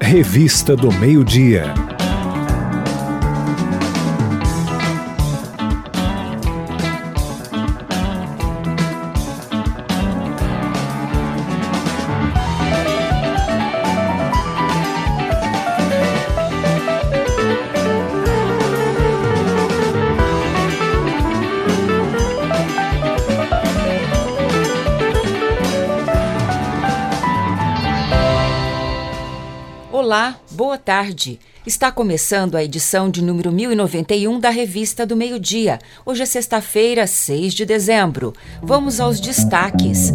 Revista do Meio-Dia. Olá, boa tarde. Está começando a edição de número 1091 da Revista do Meio-Dia. Hoje é sexta-feira, 6 de dezembro. Vamos aos destaques.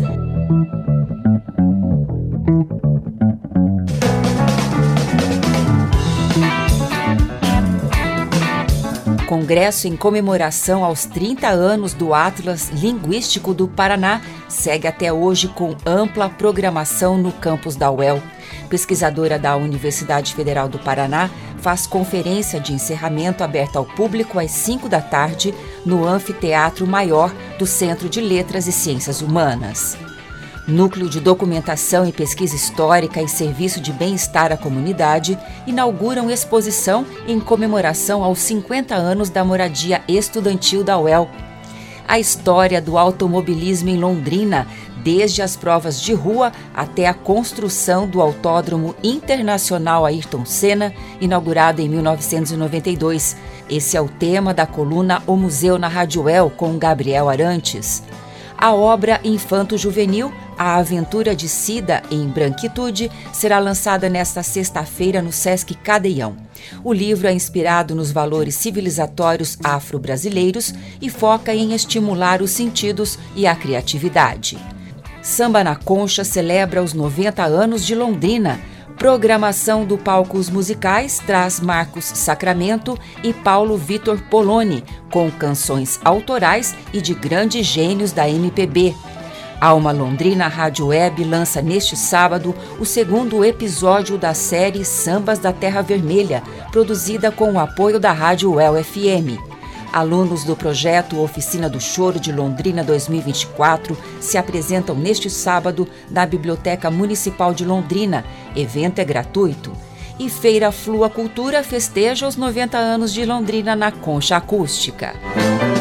Congresso em comemoração aos 30 anos do Atlas Linguístico do Paraná segue até hoje com ampla programação no campus da UEL. Pesquisadora da Universidade Federal do Paraná faz conferência de encerramento aberta ao público às 5 da tarde no Anfiteatro Maior do Centro de Letras e Ciências Humanas. Núcleo de Documentação e Pesquisa Histórica e Serviço de Bem-Estar à Comunidade inauguram exposição em comemoração aos 50 anos da moradia estudantil da UEL. A história do automobilismo em Londrina, desde as provas de rua até a construção do Autódromo Internacional Ayrton Senna, inaugurado em 1992. Esse é o tema da coluna O Museu na Rádio UEL, com Gabriel Arantes. A obra infanto-juvenil A Aventura de Cida em Branquitude será lançada nesta sexta-feira no Sesc Cadeião. O livro é inspirado nos valores civilizatórios afro-brasileiros e foca em estimular os sentidos e a criatividade. Samba na Concha celebra os 90 anos de Londrina. Programação do Palcos Musicais traz Marcos Sacramento e Paulo Vitor Poloni, com canções autorais e de grandes gênios da MPB. Alma Londrina Rádio Web lança neste sábado o segundo episódio da série Sambas da Terra Vermelha, produzida com o apoio da Rádio UEL FM. Alunos do projeto Oficina do Choro de Londrina 2024 se apresentam neste sábado na Biblioteca Municipal de Londrina. Evento é gratuito. E Feira Flua Cultura festeja os 90 anos de Londrina na Concha Acústica.